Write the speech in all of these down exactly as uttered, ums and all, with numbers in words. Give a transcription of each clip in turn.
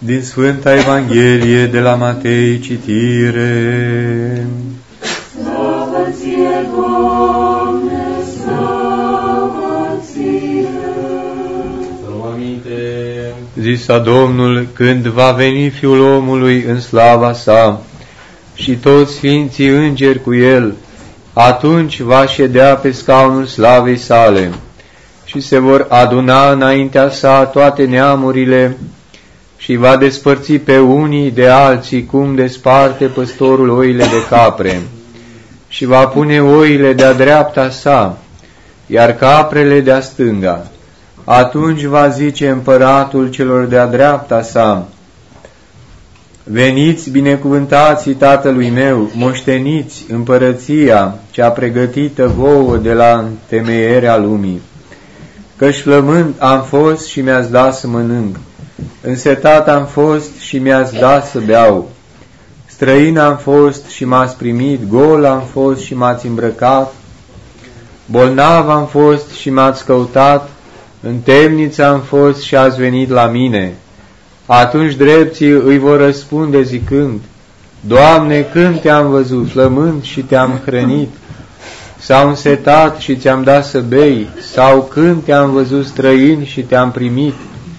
Din Sfânta Evanghelie de la Matei, citire. Slavă ție, Doamne, slavă ție. Să luăm aminte. Zisa Domnul, când va veni Fiul omului în slava sa și toți sfinții îngeri cu el, atunci va ședea pe scaunul slavei sale și se vor aduna înaintea sa toate neamurile și va despărți pe unii de alții cum desparte păstorul oile de capre și va pune oile de-a dreapta sa, iar caprele de-a stânga. Atunci va zice împăratul celor de-a dreapta sa: veniți, binecuvântații Tatălui meu, moșteniți împărăția cea pregătită vouă de la întemeierea lumii. Căci flămând am fost și mi-ați dat să mănânc, însetat am fost și mi-ați dat să beau, străin am fost și m-ați primit, gol am fost și m-ați îmbrăcat, bolnav am fost și m-ați căutat, în temniță am fost și ați venit la mine. Atunci drepții îi vor răspunde zicând: Doamne, când te-am văzut flămând și te-am hrănit, sau însetat și ți-am dat să bei, sau când te-am văzut străin și te-am primit,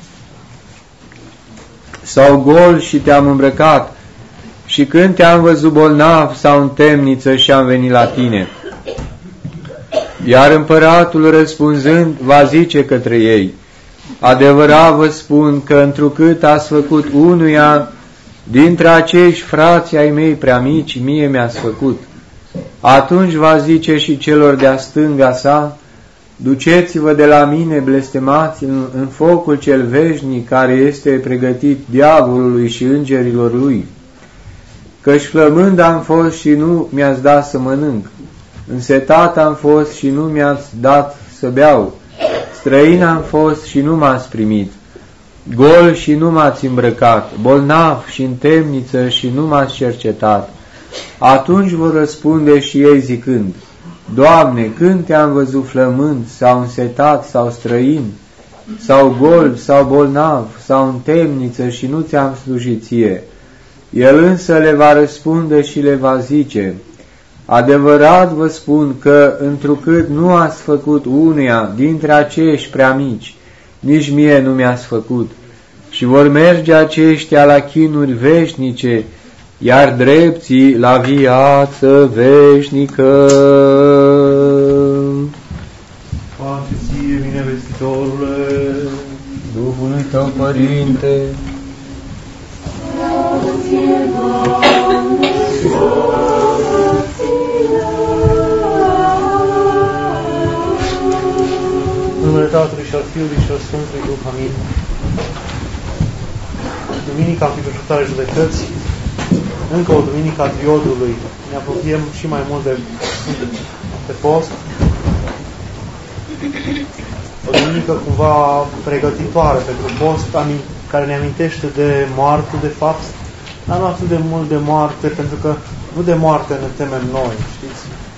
sau gol și te-am îmbrăcat, și când te-am văzut bolnav sau în temniță și am venit la tine. Iar împăratul răspunzând va zice către ei: adevărat vă spun că întrucât ați făcut unuia dintre acești frați ai mei prea mici, mie mi-ați făcut. Atunci va zice și celor de-a stânga sa: duceți-vă de la mine, blestemați, în, în focul cel veșnic care este pregătit diavolului și îngerilor lui. Căci flămând am fost și nu mi-ați dat să mănânc, însetat am fost și nu mi-ați dat să beau, străin am fost și nu m-ați primit, gol și nu m-ați îmbrăcat, bolnav și în temniță și nu m-ați cercetat. Atunci vor răspunde și ei zicând: Doamne, când te-am văzut flămând sau însetat sau străin, sau gol sau bolnav sau în temniță și nu ți-am slujit ție? El însă le va răspunde și le va zice: adevărat vă spun că întrucât nu ați făcut unuia dintre acești prea mici, nici mie nu mi-ați făcut. Și vor merge aceștia la chinuri veșnice, iar drepții la viață veșnică. Pace ție, binevestitorule, Duhului tău, Părinte, Slavă ție, Doamne, slavă ție. în numele Tatălui și al Fiului și al Sfântului Duh, amin. Duminica Înfricoșătoare Judecății, încă o duminică a triodului, ne apropiem și mai mult de, de post. O duminică cumva pregătitoare pentru post, care ne amintește de moarte, de fapt, dar nu atât de mult de moarte, pentru că nu de moarte ne temem noi, știți?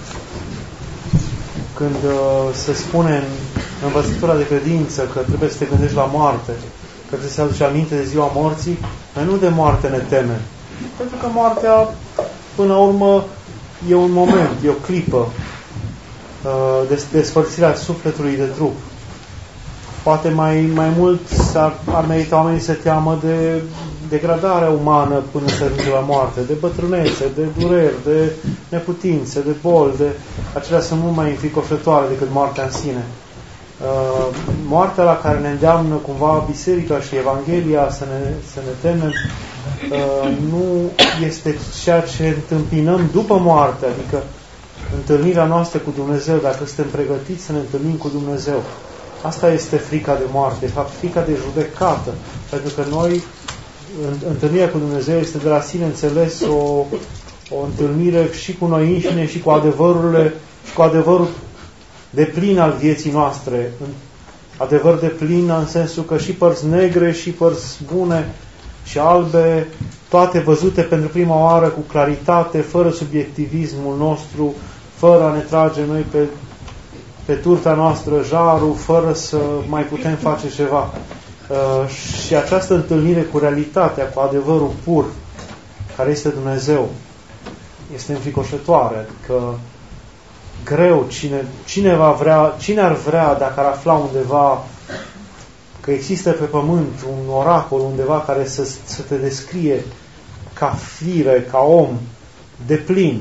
Când uh, se spune în învățătura de credință că trebuie să te gândești la moarte, că trebuie să aduci aminte de ziua morții, noi nu de moarte ne temem. Pentru că moartea, până la urmă, e un moment, e o clipă uh, de despărțirea sufletului de trup. Poate mai, mai mult ar, ar merita oamenii să teamă de degradarea umană până să ajunge la moarte, de bătrânețe, de dureri, de neputințe, de boli, de... acelea sunt mult mai înfricoșătoare decât moartea în sine. Uh, moartea la care ne îndeamnă cumva Biserica și Evanghelia să ne, să ne temem uh, nu este ceea ce întâmpinăm după moarte, adică întâlnirea noastră cu Dumnezeu, dacă suntem pregătiți să ne întâlnim cu Dumnezeu. Asta este frica de moarte, de fapt frica de judecată, pentru că noi, întâlnirea cu Dumnezeu este de la sine înțeles o, o întâlnire și cu noi înșine și cu adevărurile, și cu adevărul de plin al vieții noastre. Adevăr de plin în sensul că și părți negre, și părți bune și albe, toate văzute pentru prima oară cu claritate, fără subiectivismul nostru, fără a ne trage noi pe pe turta noastră jarul, fără să mai putem face ceva. Uh, și această întâlnire cu realitatea, cu adevărul pur, care este Dumnezeu, este înfricoșătoare. Adică greu, cine, cine, va vrea, cine ar vrea, dacă ar afla undeva că există pe pământ un oracol undeva care să, să te descrie ca fire, ca om, de plin,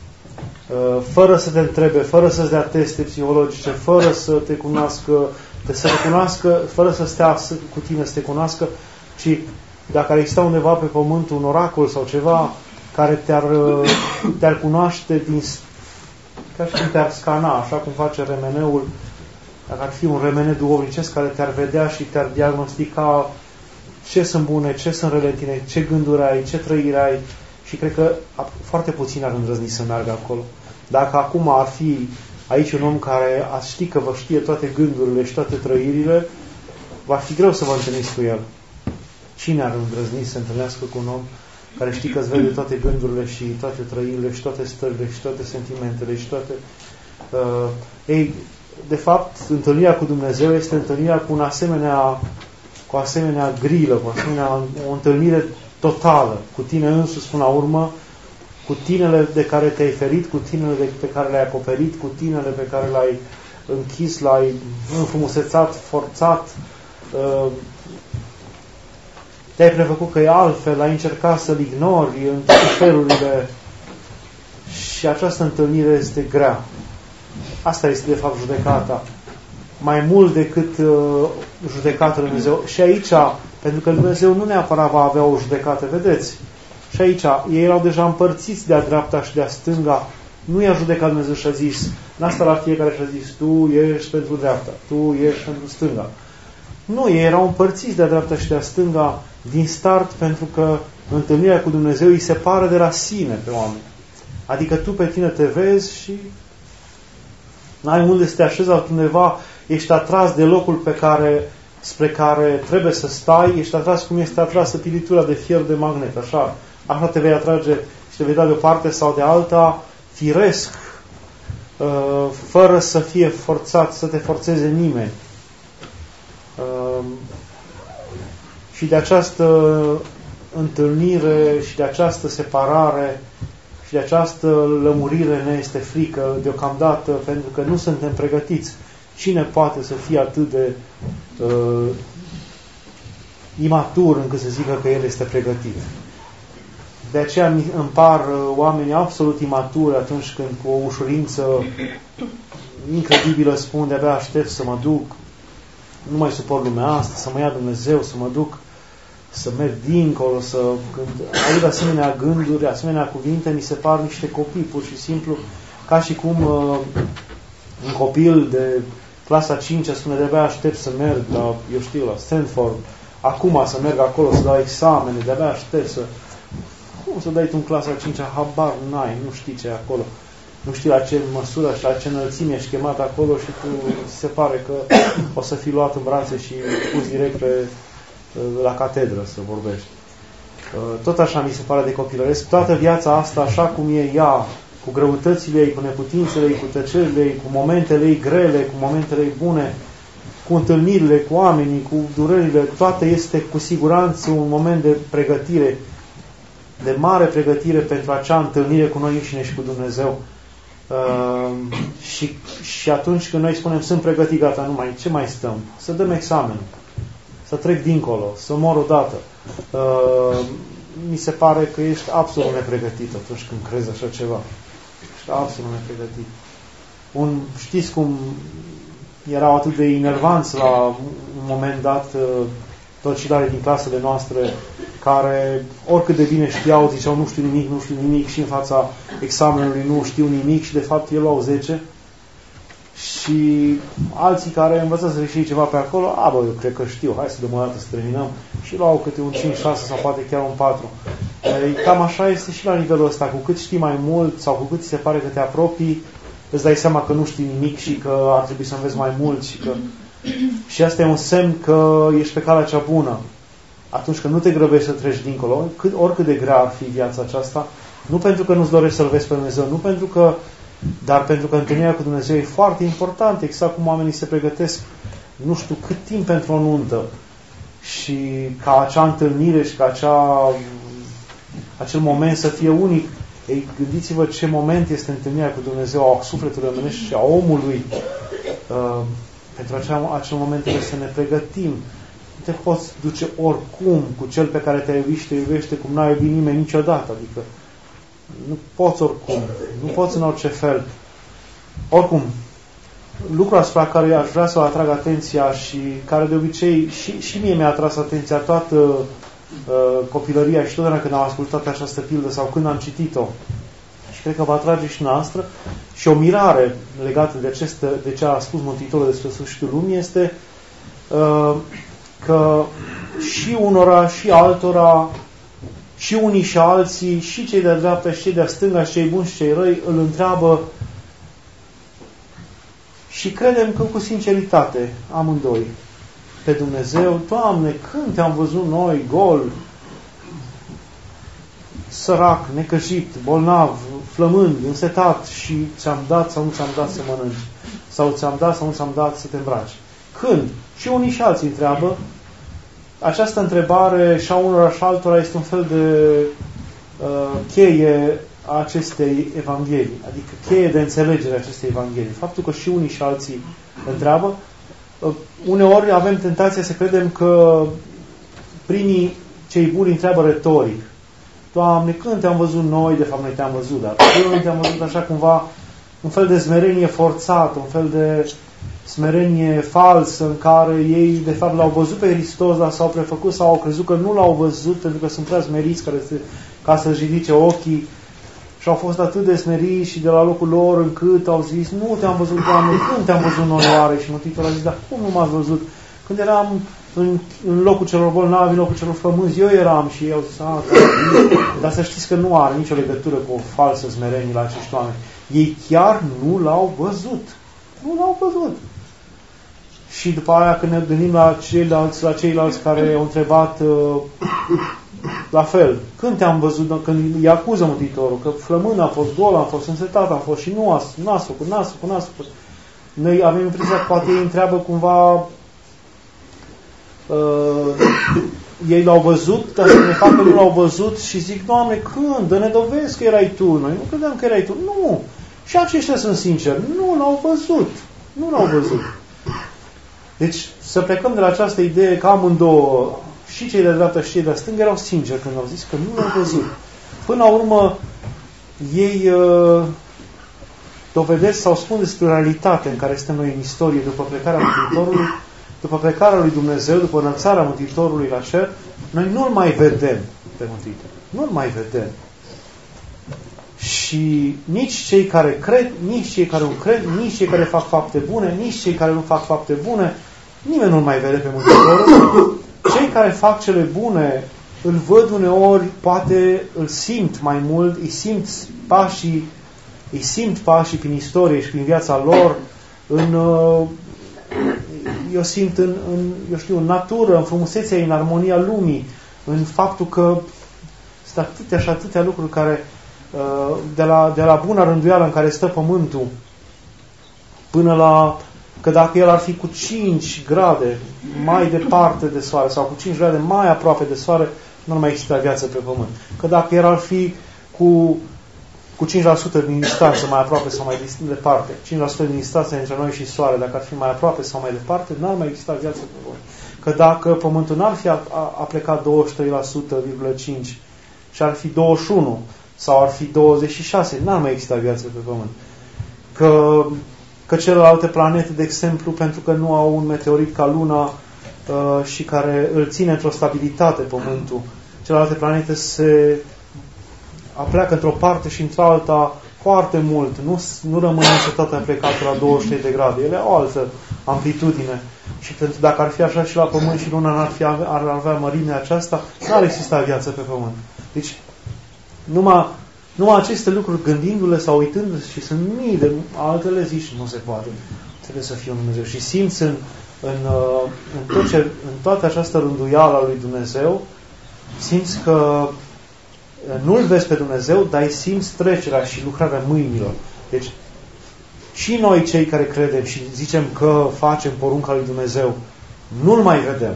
fără să te întrebe, fără să-ți dea teste psihologice, fără să te cunoască, să te cunoască, fără să stea cu tine să te cunoască, ci dacă ar exista undeva pe pământ un oracol sau ceva care te-ar, te-ar cunoaște din, ca și cum te-ar scana, așa cum face remeneul, dacă ar fi un remene duhovnicesc care te-ar vedea și te-ar diagnostica ce sunt bune, ce sunt rele în tine, ce gânduri ai, ce trăiri ai, și cred că foarte puțin ar îndrăzni să meargă acolo. Dacă acum ar fi aici un om care ar ști că vă știe toate gândurile și toate trăirile, va fi greu să vă întâlniți cu el. Cine ar îndrăzni să se întâlnească cu un om care știe că îți vede toate gândurile și toate trăirile și toate stările și toate sentimentele și toate... Uh, ei, de fapt, întâlnirea cu Dumnezeu este întâlnirea cu un asemenea, cu asemenea grilă, cu asemenea, o întâlnire totală, cu tine însuți până la urmă, cu tinele de care te-ai ferit, cu tinele de, pe care le-ai acoperit, cu tinele pe care le-ai închis, l-ai înfrumusețat, forțat, uh, te-ai prefăcut că e altfel, ai încercat să-l ignori în toate felurile, și această întâlnire este grea. Asta este de fapt judecata. Mai mult decât uh, judecata lui Dumnezeu. Și aici, pentru că Dumnezeu nu neapărat va avea o judecată, vedeți? Și aici, ei erau deja împărțiți de-a dreapta și de-a stânga. Nu i-a judecat Dumnezeu și a zis, n-a stat la fiecare și a zis, tu ești pentru dreapta, tu ești pentru stânga. Nu, ei erau împărțiți de-a dreapta și de-a stânga din start, pentru că întâlnirea cu Dumnezeu îi separă de la sine pe oameni. Adică tu pe tine te vezi și n-ai unde să te așezi altundeva, ești atras de locul pe care, spre care trebuie să stai, ești atras cum este atrasă pilitura de fier de magnet, așa. Așa te vei atrage și te vei da de o parte sau de alta, firesc, fără să fie forțat, să te forțeze nimeni. Și de această întâlnire și de această separare și de această lămurire ne este frică deocamdată, pentru că nu suntem pregătiți. Cine poate să fie atât de uh, imatur încât să zică că el este pregătit? De aceea îmi par oamenii absolut imaturi atunci când cu o ușurință incredibilă spun, de-abia aștept să mă duc, nu mai suport lumea asta, să mă ia Dumnezeu, să mă duc, să merg dincolo, să... Când aud asemenea gânduri, asemenea cuvinte, mi se par niște copii, pur și simplu, ca și cum uh, un copil de clasa a cincea spune, de-abia aștept să merg la, eu știu, la Stanford, acum să merg acolo, să dau examene, de-abia aștept să... Cum să dai tu în clasa a cincea? Habar n-ai, nu știi ce e acolo. Nu știi la ce măsură și la ce înălțime ești chemat acolo și tu se pare că o să fii luat în brațe și pus direct pe, la catedră să vorbești. Tot așa mi se pare de copilăresc. Toată viața asta, așa cum e ea, cu greutățile ei, cu neputințele ei, cu tăcerile ei, cu momentele ei grele, cu momentele ei bune, cu întâlnirile, cu oamenii, cu durerile, toate este cu siguranță un moment de pregătire, de mare pregătire pentru acea întâlnire cu noi înșine și cu Dumnezeu. Uh, și, și atunci când noi spunem sunt pregătit, gata, nu mai, ce mai stăm? Să dăm examen, să trec dincolo, să mor odată. Uh, mi se pare că ești absolut nepregătit atunci când crezi așa ceva. Ești absolut nepregătit. Un, știți cum erau atât de inervanți la un moment dat uh, tocilare din clasele noastre, care oricât de bine știau, ziceau nu știu nimic, nu știu nimic, și în fața examenului nu știu nimic și de fapt ei luau zece. Și alții care învățați să și ceva pe acolo, a, bă, eu cred că știu, hai să dăm o dată să terminăm, și luau câte un cinci șase sau poate chiar un patru. E, cam așa este și la nivelul ăsta, cu cât știi mai mult sau cu cât ți se pare că te apropii, îți dai seama că nu știi nimic și că ar trebui să înveți mai mult și că... Și asta e un semn că ești pe calea cea bună. Atunci când nu te grăbești să treci dincolo, cât, oricât de grea ar fi viața aceasta, nu pentru că nu-ți dorești să-L vezi pe Dumnezeu, nu pentru că, dar pentru că întâlnirea cu Dumnezeu e foarte importantă, exact cum oamenii se pregătesc nu știu cât timp pentru o nuntă. și ca acea întâlnire și ca acea, acel moment să fie unic. Ei, gândiți-vă ce moment este întâlnirea cu Dumnezeu a sufletului omenești și a omului. Uh, pentru acea, acel moment trebuie să ne pregătim. Nu te poți duce oricum cu cel pe care te-ai iubit și te iubește cum n-a iubit nimeni niciodată. Adică nu poți oricum. Nu poți în orice fel. Oricum, lucrul asupra care aș vrea să o atrag atenția și care de obicei și, și mie mi-a atras atenția toată uh, copilăria și totdeauna când am ascultat această pildă sau când am citit-o și cred că va atrage și noastră și o mirare legată de, aceste, de ce a spus Mântuitorul despre sfârșitul lumii este uh, că și unora și altora și unii și alții și cei de dreapta și cei de stânga și cei buni și cei răi îl întreabă și credem că cu sinceritate amândoi pe Dumnezeu: Doamne, când te-am văzut noi gol, sărac, necăjit, bolnav, flămând, însetat și ți-am dat sau nu ți-am dat să mănânci? Sau ți-am dat sau nu ți-am dat să te îmbraci? Când? Și unii și alții întreabă. Această întrebare și a unora și altora este un fel de uh, cheie a acestei Evanghelii, adică cheie de înțelegere a acestei Evanghelii. Faptul că și unii și alții întreabă. Uh, uneori avem tentația să credem că primii, cei buni, întreabă retoric: Doamne, când te-am văzut noi? De fapt, noi te-am văzut, dar noi te-am văzut așa cumva, un fel de smerenie forțată, un fel de smerenie falsă în care ei, de fapt, l-au văzut pe Hristos, dar s-au prefăcut sau au crezut că nu l-au văzut pentru că sunt prea smeriți care se, ca să-și ridice ochii și au fost atât de smeriți și de la locul lor încât au zis: nu te-am văzut, Doamne, când te-am văzut noi oare? Și Mântuitorul a zis: dar cum nu m-ați văzut? Când eram în, în locul celor bolnavi, în locul celor flămânzi, eu eram și eu zis: ah, dar să știți că nu are nicio legătură cu o falsă smerenie la acești oameni. Ei chiar nu l-au văzut. Nu l-au văzut. Și după aia, când ne gândim la ceilalți, la ceilalți care au întrebat uh, la fel: când te-am văzut, când îi acuză Mântuitorul că flămând am fost, gol am fost, însetat am fost și nu a n-ați făcut, n-ați făcut, n-ați făcut. Noi avem impresia că poate ei întreabă cumva uh, ei l-au văzut, dar să ne fac că nu l-au văzut și zic: Doamne, când? Dă-ne dovezi că erai Tu. Noi nu credeam că erai Tu. Nu! Și aceștia sunt sinceri. Nu l-au văzut. Nu l-au văzut. Deci să plecăm de la această idee că amândouă, și cei de dreapta și cei de stânga, erau sinceri când au zis că nu l-au văzut. Până la urmă, ei uh, dovedesc sau spun despre realitatea în care suntem noi în istorie după plecarea Mântuitorului, după plecarea lui Dumnezeu, după înălțarea Mântuitorului la cer. Noi nu-L mai vedem pe Mântuitor. Nu-L mai vedem. Și nici cei care cred, nici cei care nu cred, nici cei care fac fapte bune, nici cei care nu fac fapte bune, nimeni nu-L mai vede pe Mântuitorul. Cei care fac cele bune îl văd uneori, poate îl simt mai mult, îi simt pașii, îi simt pașii prin istorie și prin viața lor, în, eu simt în, în, eu știu, în natură, în frumusețea, în armonia lumii, în faptul că sunt atâtea și atâtea lucruri care de la, de la buna rânduială în care stă pământul până la că dacă el ar fi cu cinci grade mai departe de soare sau cu cinci grade mai aproape de soare, nu ar mai exista viață pe pământ. Că dacă el ar fi cu, cu cinci la sută din distanță mai aproape sau mai departe, cinci la sută din distanță între noi și soare, dacă ar fi mai aproape sau mai departe, n-ar mai exista viață pe pământ. Că dacă pământul n-ar fi a, a, a plecat douăzeci și trei la sută virgulă cinci și ar fi douăzeci și unu sau ar fi douăzeci și șase, n-ar mai exista viață pe pământ. Că, că celelalte planete, de exemplu, pentru că nu au un meteorit ca Luna uh, și care îl ține într-o stabilitate pământul, celelalte planete se apleacă într-o parte și într-alta foarte mult. Nu, nu rămân niciodată plecate la douăzeci și trei de grade. Ele au o altă amplitudine. Și pentru dacă ar fi așa și la Pământ și Luna n-ar fi, ar avea mărimea aceasta, n-ar exista viață pe Pământ. Deci, numai, numai aceste lucruri, gândindu-le sau uitându-se, și sunt mii de altele, zici, nu se poate. Trebuie să fie un Dumnezeu. Și simți în, în, în, tot ce, în toată această rânduială a lui Dumnezeu, simți că nu-L vezi pe Dumnezeu, dar îi simți trecerea și lucrarea mâinilor. Deci, și noi cei care credem și zicem că facem porunca lui Dumnezeu, nu-L mai vedem.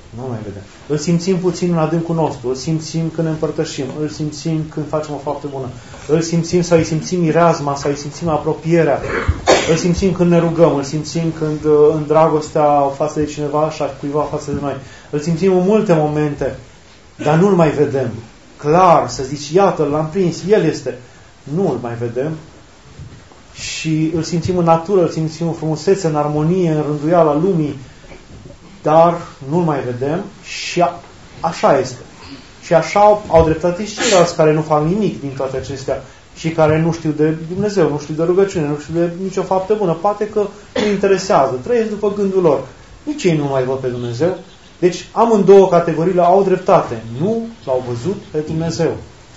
Nu mai vedem. Îl simțim puțin în adâncul nostru, îl simțim când ne împărtășim, îl simțim când facem o faptă bună, îl simțim sau îi simțim mireazma, sau îi simțim apropierea, îl simțim când ne rugăm, îl simțim când în dragostea față de cineva și a cuiva față de noi. Îl simțim în multe momente, dar nu-l mai vedem. Clar, să zici, iată, l-am prins, el este. Nu îl mai vedem. Și îl simțim în natură, îl simțim în frumusețe, în armonie, în rânduiala lumii, dar nu-l mai vedem și a, așa este. Și așa au, au dreptate și ceilalți care nu fac nimic din toate acestea și care nu știu de Dumnezeu, nu știu de rugăciune, nu știu de nicio faptă bună. Poate că nu interesează, trăiesc după gândul lor. Nici ei nu mai văd pe Dumnezeu. Deci amândouă categoriile au dreptate. Nu l-au văzut pe Dumnezeu.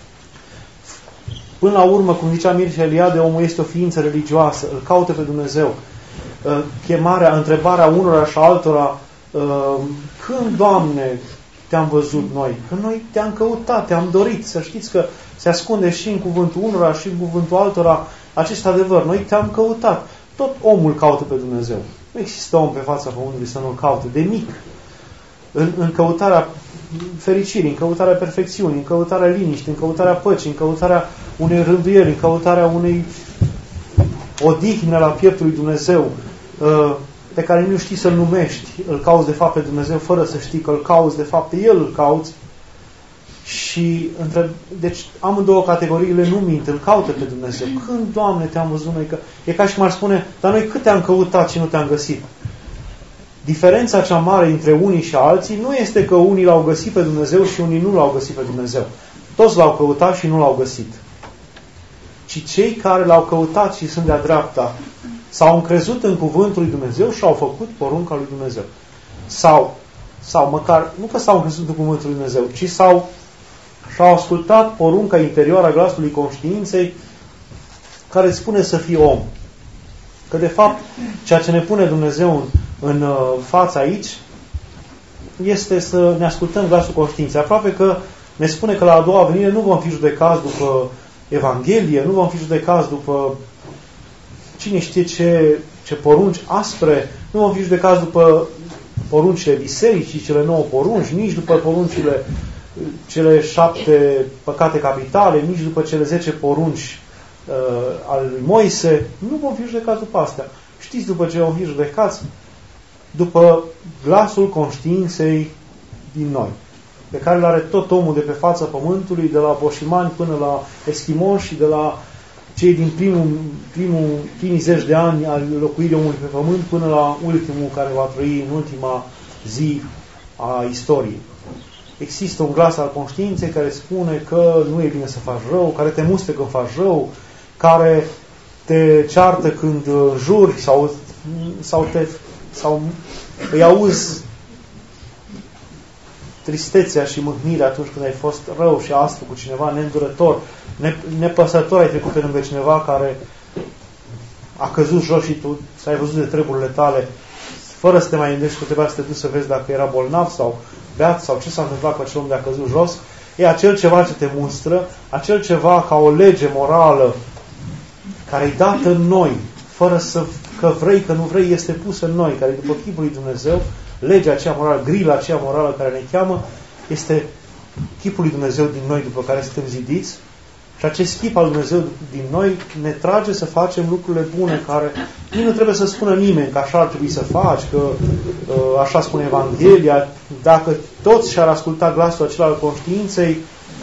Până la urmă, cum zicea Mircea Eliade, omul este o ființă religioasă, îl caută pe Dumnezeu. Chemarea, întrebarea unora și altora, când, Doamne, te-am văzut noi? Că noi te-am căutat, te-am dorit. Să știți că se ascunde și în cuvântul unora și în cuvântul altora acest adevăr. Noi te-am căutat. Tot omul caută pe Dumnezeu. Nu există om pe fața pământului să nu-l caute. De mic. În, în căutarea fericirii, în căutarea perfecțiunii, în căutarea liniștii, în căutarea păcii, în căutarea unei rânduieli, în căutarea unei odihne la pieptul lui Dumnezeu, pe care nu știi să-L numești, îl cauți de fapt pe Dumnezeu fără să știi că îl cauți de fapt pe El îl cauți. Și între, deci amândouă categoriile nu mint, îl caută pe Dumnezeu. Când, Doamne, te-am văzut noi? Că e ca și cum ar spune, dar noi cât te-am căutat și nu te-am găsit? Diferența cea mare între unii și alții nu este că unii l-au găsit pe Dumnezeu și unii nu l-au găsit pe Dumnezeu. Toți l-au căutat și nu l-au găsit. Ci cei care l-au căutat și sunt de-a dreapta s-au încrezut în cuvântul lui Dumnezeu și au făcut porunca lui Dumnezeu. Sau, sau măcar, nu că s-au încrezut în cuvântul lui Dumnezeu, ci s-au și-au ascultat porunca interioară a glasului conștiinței care îți spune să fii om. Că de fapt, ceea ce ne pune Dumnezeu în, în uh, fața aici este să ne ascultăm glasul conștiinței. Aproape că ne spune că la a doua venire nu vom fi judecați după Evanghelie, nu vom fi judecați după cine știe ce, ce porunci aspre, nu vom fi judecați după poruncile bisericii, cele nouă porunci, nici după poruncile, cele șapte păcate capitale, nici după cele zece porunci uh, ale lui Moise. Nu vom fi judecați după astea. Știți după ce vom fi judecați? După glasul conștiinței din noi, pe care îl are tot omul de pe fața pământului, de la boșimani până la eschimoși și de la cei din primul, primul, primii zeci de ani al locuirii omului pe pământ până la ultimul care va trăi în ultima zi a istoriei. Există un glas al conștiinței care spune că nu e bine să faci rău, care te muște când faci rău, care te ceartă când juri sau, sau, te, sau îi auzi tristețea și mâhnirea atunci când ai fost rău și astfel cu cineva, neîndurător, nepăsător, ai trecut pe lângă cineva care a căzut jos și tu ai văzut de treburile tale, fără să te mai gândești că trebuia să te duci să vezi dacă era bolnav sau beat sau ce s-a întâmplat cu acel om de a căzut jos. E acel ceva ce te mustră, acel ceva ca o lege morală care e dată în noi, fără să, că vrei, că nu vrei, este pusă în noi, care după chipul lui Dumnezeu, legea aceea morală, grila aceea morală care ne cheamă, este chipul lui Dumnezeu din noi după care suntem zidiți. Și acest chip al Dumnezeu din noi ne trage să facem lucrurile bune care nici nu trebuie să spună nimeni că așa ar trebui să faci, că așa spune Evanghelia. Dacă toți și-ar asculta glasul acela al conștiinței,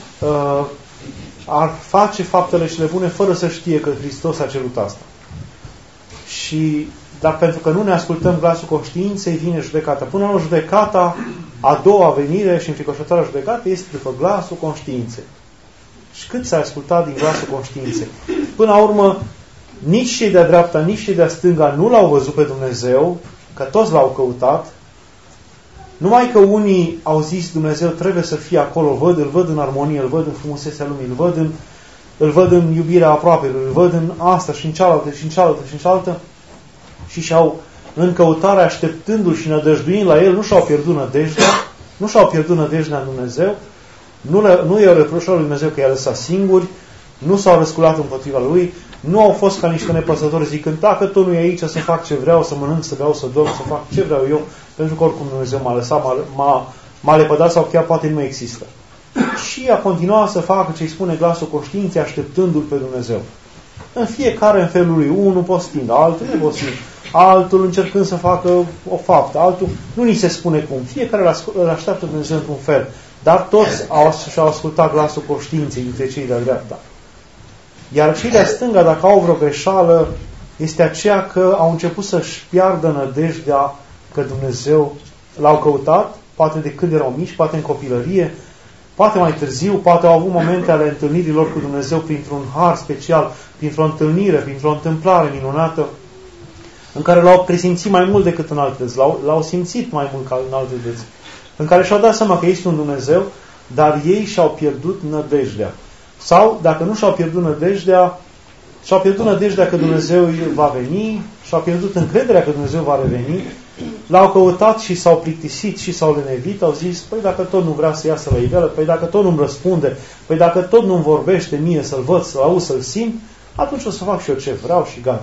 ar face faptele cele bune fără să știe că Hristos a cerut asta. Și, dar pentru că nu ne ascultăm glasul conștiinței, vine judecata. Până la judecata, a doua venire și înfricoșătoarea judecată este după glasul conștiinței. Și cât s-a ascultat din glasul conștiinței. Până la urmă, nici cei de-a dreapta, nici cei de-a stânga nu l-au văzut pe Dumnezeu, că toți l-au căutat. Numai că unii au zis Dumnezeu trebuie să fie acolo, îl văd, îl văd în armonie, îl văd în frumusețea lumii, îl văd în, îl văd în iubirea aproapelui, îl văd în asta și în cealaltă și în cealaltă și în cealaltă. Și și-au, în căutare, așteptându-l și nădăjduind la el, nu și-au pierdut nădejdea, nu și-au pierdut nădejdea în Dumnezeu. Nu, le, nu i-au reproșat lui Dumnezeu că i-a lăsat singuri, nu s-au răsculat împotriva lui, nu au fost ca niște nepăsători zicând, dacă tot nu e aici să fac ce vreau, să mănânc, să beau, să dorm, să fac ce vreau eu, Pentru că oricum Dumnezeu m-a lăsat, m-a, m-a, m-a lepădat sau chiar poate nu există. Și a continuat să facă ce îi spune glasul conștiinței, așteptându-L pe Dumnezeu. În fiecare în felul lui, unul postind, altul nepostind, altul încercând să facă o faptă, altul nu ni se spune cum. Fiecare îl așteaptă Dumnezeu într-un fel, dar toți au, și-au ascultat glasul conștiinței dintre cei de-a dreapta. Iar cei de-a stânga, dacă au vreo greșeală, este aceea că au început să-și piardă nădejdea că Dumnezeu l-au căutat, poate de când erau mici, poate în copilărie, poate mai târziu, poate au avut momente ale întâlnirilor cu Dumnezeu printr-un har special, printr-o întâlnire, printr-o întâmplare minunată, în care l-au presimțit mai mult decât în alte zi, l-au, l-au simțit mai mult ca în alte zi, în care și-au dat seama că este un Dumnezeu, dar ei și-au pierdut nădejdea. Sau, dacă nu și-au pierdut nădejdea, și-au pierdut nădejdea că Dumnezeu va veni, și-au pierdut încrederea că Dumnezeu va reveni, l-au căutat și s-au plictisit și s-au lenevit, au zis, păi dacă tot nu vrea să iasă la iveală, păi dacă tot nu-mi răspunde, păi dacă tot nu-mi vorbește mie să-L văd, să-L aud, să-L simt, atunci o să fac și eu ce vreau și gata.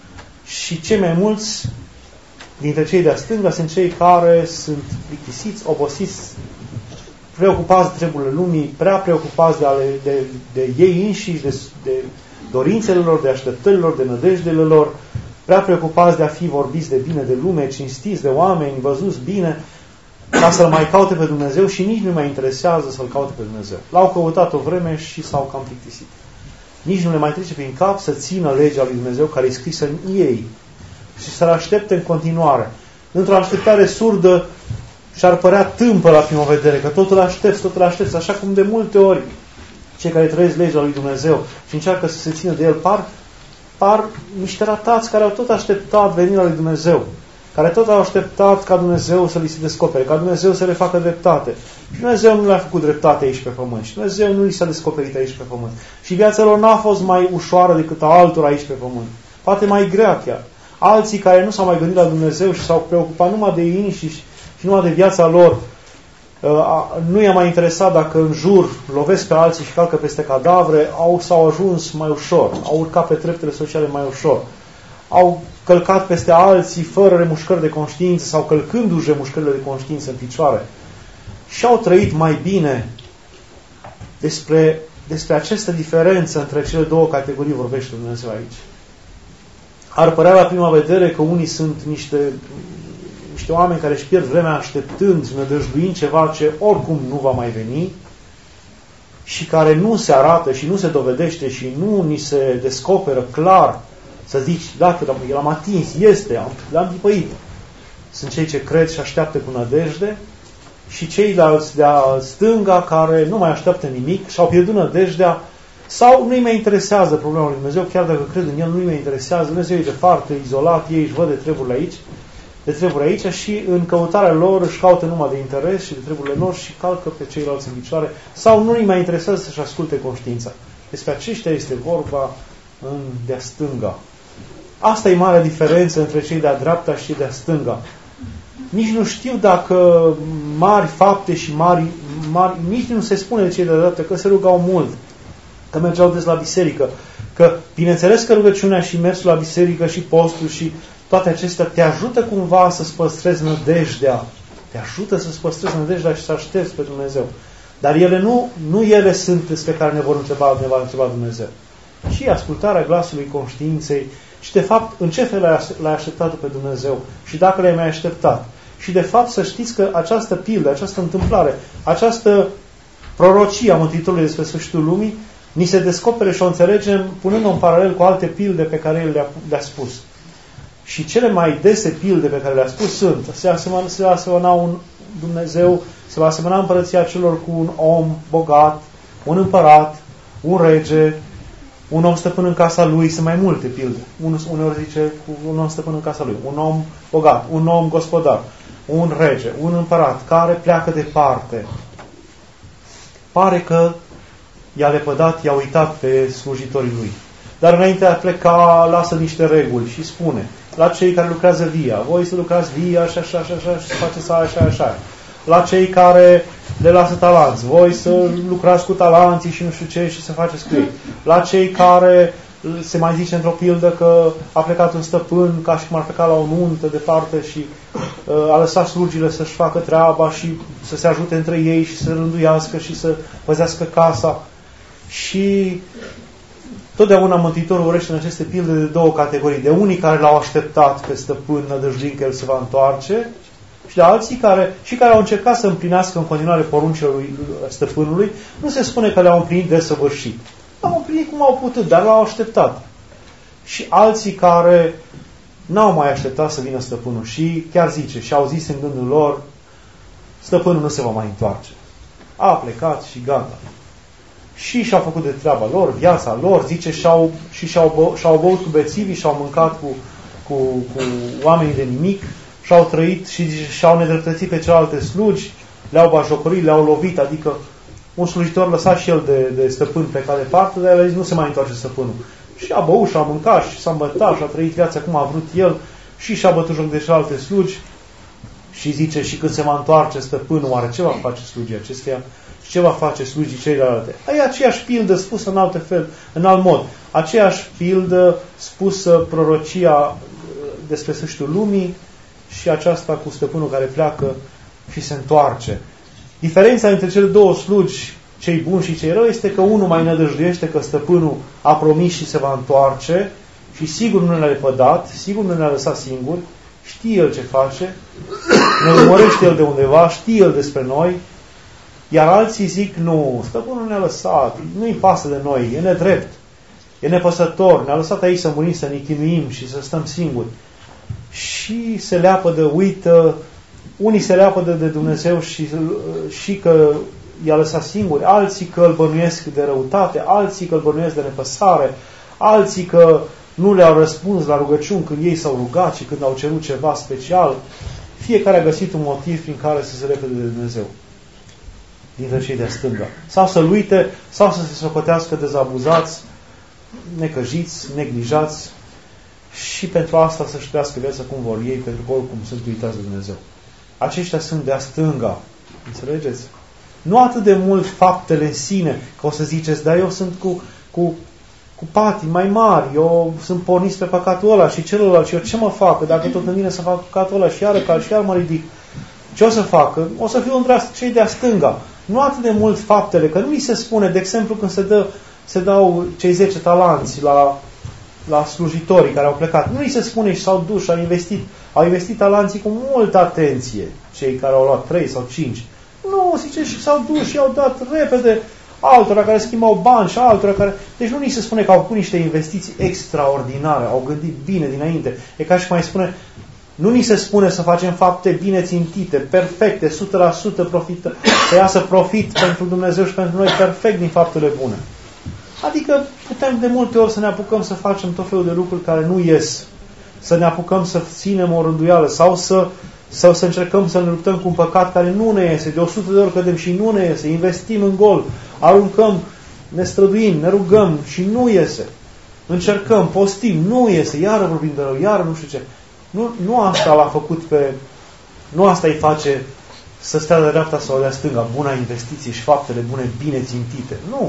Și cei mai mulți dintre cei de-a stânga sunt cei care sunt plictisiți, obosiți, preocupați de treburile lumii, prea preocupați de, ale, de, de ei înșiși, de, de dorințele lor, de așteptările lor, de nădejdele lor, prea preocupați de a fi vorbiți de bine de lume, cinstiți de oameni, văzuți bine, ca să-L mai caute pe Dumnezeu și nici nu mai interesează să-L caute pe Dumnezeu. L-au căutat o vreme și s-au cam plictisit. Nici nu le mai trece prin cap să țină legea lui Dumnezeu care e scrisă în ei și să-L aștepte în continuare. Într-o așteptare surdă și-ar părea tâmpă la prima vedere, că totul aștepți, totul aștepți, așa cum de multe ori cei care trăiesc legea lui Dumnezeu și încearcă să se țină de El, par, par niște ratați care au tot așteptat venirea lui Dumnezeu, care tot au așteptat ca Dumnezeu să li se descopere, ca Dumnezeu să le facă dreptate. Și Dumnezeu nu le-a făcut dreptate aici pe pământ. Și Dumnezeu nu li s-a descoperit aici pe pământ. Și viața lor n-a fost mai ușoară decât a altora aici pe pământ. Poate mai grea chiar. Alții care nu s-au mai gândit la Dumnezeu și s-au preocupat numai de ei înșiși și numai de viața lor, nu i-a mai interesat dacă în jur lovesc pe alții și calcă peste cadavre, au, s-au ajuns mai ușor, au urcat pe treptele sociale mai ușor, au călcat peste alții fără remușcări de conștiință sau călcându-și remușcările de conștiință în picioare și au trăit mai bine. Despre, despre această diferență între cele două categorii vorbește Dumnezeu aici. Ar părea la prima vedere că unii sunt niște niște oameni care își pierd vremea așteptând, nădăjduind ceva ce oricum nu va mai veni și care nu se arată și nu se dovedește și nu ni se descoperă clar să zici, dacă l-am atins, este, l-am tipăit. Sunt cei ce cred și așteaptă cu nădejde și ceilalți de-a stânga care nu mai așteaptă nimic și au pierdut nădejdea sau nu-i mai interesează problema lui Dumnezeu, chiar dacă cred în El, nu-i mai interesează, Dumnezeu e departe, izolat, ei își văd de treburile aici, de treburi aici și în căutarea lor își caută numai de interes și de treburile lor și calcă pe ceilalți în picioare sau nu îi mai interesează să-și asculte conștiința. Despre aceștia este vorba în de-a stânga. Asta e marea diferență între cei de-a dreapta și cei de-a stânga. Nici nu știu dacă mari fapte și mari, mari nici nu se spune de cei de-a dreapta că se rugau mult, că mergeau des la biserică, că bineînțeles că rugăciunea și mersul la biserică și postul și toate acestea te ajută cumva să-ți păstrezi nădejdea. Te ajută să-ți păstrezi nădejdea și să aștepți pe Dumnezeu. Dar ele nu, nu ele sunt despre care ne vor întreba, ne va întreba Dumnezeu. Și ascultarea glasului conștiinței și de fapt în ce fel l-ai așteptat pe Dumnezeu și dacă l-ai mai așteptat. Și de fapt să știți că această pildă, această întâmplare, această prorocie a Mântuitorului despre sfârșitul lumii ni se descopere și o înțelegem punând-o în paralel cu alte pilde pe care El le-a, le-a spus. Și cele mai dese pilde pe care le-a spus sunt, se asemăna, se va asemăna un Dumnezeu, se va asemăna împărăția celor cu un om bogat, un împărat, un rege, un om stăpân în casa lui, sunt mai multe pilde. Uneori zice un om stăpân în casa lui, un om bogat, un om gospodar, un rege, un împărat care pleacă departe. Pare că i-a lepădat, i-a uitat pe slujitorii lui. Dar înainte de a pleca, lasă niște reguli și spune la cei care lucrează via, voi să lucrați via și așa, așa, așa, și să faceți așa, așa. La cei care le lasă talanți, voi să lucrați cu talanții și nu știu ce și să faceți cu ei. La cei care se mai zice într-o pildă că a plecat un stăpân ca și cum ar pleca la o nuntă departe și uh, a lăsat slugile să-și facă treaba și să se ajute între ei și să rânduiască și să păzească casa. Și totdeauna Mântuitorul vorbește în aceste pilde de două categorii. De unii care l-au așteptat pe stăpân, nădăjduind că el se va întoarce, și de alții care, și care au încercat să împlinească în continuare poruncile lui stăpânului. Nu se spune că le-au împlinit desăvârșit. L-au împlinit cum au putut, dar l-au așteptat. Și alții care n-au mai așteptat să vină stăpânul și chiar zice, și au zis în gândul lor, stăpânul nu se va mai întoarce. A plecat și gata. Și și-au făcut de treaba lor, viața lor, zice, și-au, și și-au, bă, și-au băut cu bețivii, și-au mâncat cu, cu, cu oamenii de nimic, și-au trăit și zice, și-au nedreptățit pe celelalte slugi, le-au bajocorit, le-au lovit, adică un slujitor lăsat și el de, de stăpân pleca departe, dar el a zis, nu se mai întoarce stăpânul. Și a băut, și a mâncat, și s-a îmbătat, și a trăit viața cum a vrut el, și și-a bătut joc de celelalte slugi, și zice, și când se va întoarce stăpânul, oare ce va face slugii acesteia? Și ce va face slugii celelalte? E aceeași pildă spusă în alt fel, în alt mod. Aceeași pildă spusă prorocia despre sfârșitul lumii și aceasta cu stăpânul care pleacă și se întoarce. Diferența între cele două slugi, cei buni și cei răi, este că unul mai nădăjduiește că stăpânul a promis și se va întoarce și sigur nu ne-a lepădat, sigur nu ne-a lăsat singuri, știe el ce face, ne urmărește el de undeva, știe el despre noi, iar alții zic, nu, stăpânul ne-a lăsat, nu-i pasă de noi, e nedrept, e nepăsător, ne-a lăsat aici să murim, să ne chinuim și să stăm singuri. Și se leapădă, uită, unii se leapădă de Dumnezeu și, și că i-a lăsat singuri, alții că îl bănuiesc de răutate, alții că îl bănuiesc de nepăsare, alții că nu le-au răspuns la rugăciuni când ei s-au rugat și când au cerut ceva special. Fiecare a găsit un motiv prin care să se lepede de Dumnezeu dintre cei de stânga. Sau să-L uite, sau să se socotească dezabuzați, necăjiți, neglijați și pentru asta să-și trăiască viața cum vor ei, pentru că oricum sunt uitați de Dumnezeu. Aceștia sunt de-a stânga. Înțelegeți? Nu atât de mult faptele în sine, că o să ziceți, dar eu sunt cu, cu, cu patii mai mari, eu sunt pornit pe păcatul ăla și celălalt și eu ce mă fac? Dacă tot în mine să fac păcatul ăla și iară cal și iar mă ridic. Ce o să facă? O să fiu între cei de-a stânga. Nu atât de mult faptele, că nu mi se spune, de exemplu, când se, dă, se dau cei zece talanți la, la slujitorii care au plecat, nu mi se spune și s-au dus și au investit, au investit talanții cu multă atenție, cei care au luat trei sau cinci. Nu, zice, și s-au dus și au dat repede altora care schimbau bani și altora care... Deci nu ni se spune că au făcut niște investiții extraordinare, au gândit bine dinainte. E ca și mai spune, nu ni se spune să facem fapte bine țintite, perfecte, o sută la sută profită, să iasă profit pentru Dumnezeu și pentru noi perfect din faptele bune. Adică putem de multe ori să ne apucăm să facem tot felul de lucruri care nu ies. Să ne apucăm să ținem o rânduială sau să, sau să încercăm să ne luptăm cu un păcat care nu ne iese. De o sută de ori cădem și nu ne iese. Investim în gol, aruncăm, ne străduim, ne rugăm și nu iese. Încercăm, postim, nu iese, iară vorbim de rău, iară nu știu ce. Nu, nu asta l-a făcut pe... Nu asta îi face să stea de dreapta sau de stânga, buna investiție și faptele bune bine țintite. Nu.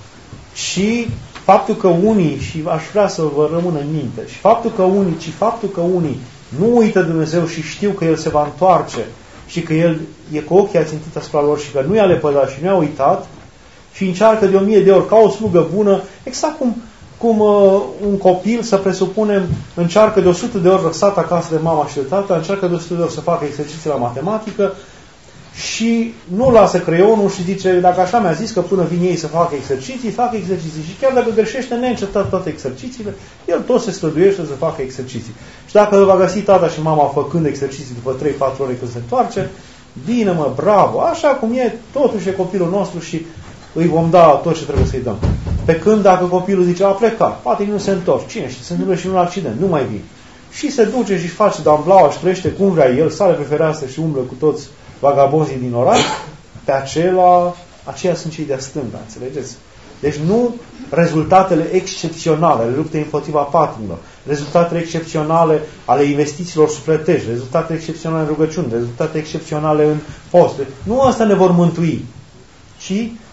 Și faptul că unii, și aș vrea să vă rămână în minte, și faptul că unii, ci faptul că unii nu uită Dumnezeu și știu că El se va întoarce și că El e cu ochii ațintit asupra lor și că nu i-a lepădat și nu i-a uitat și încearcă de o mie de ori ca o slugă bună, exact cum, cum uh, un copil, să presupunem, încearcă de o sută de ori lăsat acasă de mama și de tata, încearcă de o sută de ori să facă exerciții la matematică și nu lasă creionul și zice, dacă așa mi-a zis că până vin ei să facă exerciții, fac exerciții. Și chiar dacă greșește neîncetat toate exercițiile, el tot se străduiește să facă exerciții. Și dacă îl va găsi tata și mama făcând exerciții după trei patru ore când se întoarce, bine mă, bravo, așa cum e, totuși e copilul nostru și îi vom da tot ce trebuie să-i dăm. Pe când dacă copilul zice, a plecat, poate nu se întorc, cine știe, se întâmplă și un accident, nu mai vin. Și se duce și face damblaua și trăiește cum vrea el, sare pe fereastră și umblă cu toți vagabonzii din oraș, pe acela, aceia sunt cei de-a stânga, înțelegeți? Deci nu rezultatele excepționale ale luptei împotriva patimilor, rezultatele excepționale ale investițiilor sufletești, rezultatele excepționale în rugăciuni, rezultate excepționale în post. Nu astea ne vor mântui, ci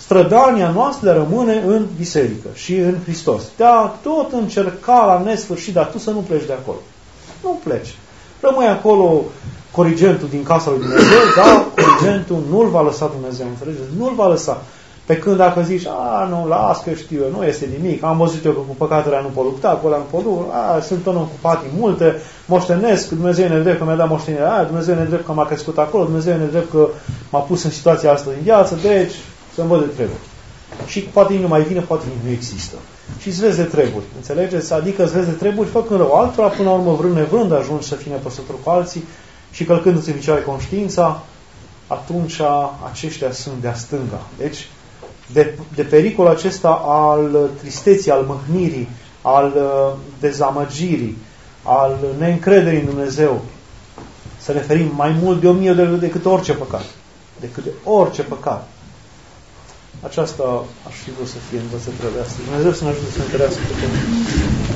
strădania noastră de a rămâne în biserică și în Hristos. De a tot încerca la nesfârșit, dar tu să nu pleci de acolo. Nu pleci. Rămâi acolo corigentul din casa lui Dumnezeu, dar corigentul nu-l va lăsa Dumnezeu, înțelegeți? Nu-l va lăsa. Pe când dacă zici, a, nu, las că știu eu, nu este nimic, am văzut eu că cu păcatele nu pot lupta, cu ăla nu pot lupta, sunt un om cu patii multe, moștenesc, Dumnezeu ne drept că mi-a dat moștenirea aia, Dumnezeu ne drept că m-a crescut acolo, Dumnezeu ne drept că m-a pus în situația asta din viață, deci să-mi văd de treburi. Și poate nu mai vine, poate nu există. Și îți vezi de treburi, înțelegeți? Adică îți vezi de treburi făcând rău altora, până la urmă vrând nevrând ajungi să fii nepăsător cu alții și călcându-ți în picioare conștiința, atunci aceștia sunt de-a stânga. Deci, de, de pericolul acesta al tristeții, al mâhnirii, al uh, dezamăgirii, al neîncrederii în Dumnezeu, să ne ferim mai mult de o mie de decât orice păcat. Decât de orice păcat. Aceasta aș fi vrut să fie învățătura de astăzi. Dumnezeu să ne ajute să ne întărească pe toate.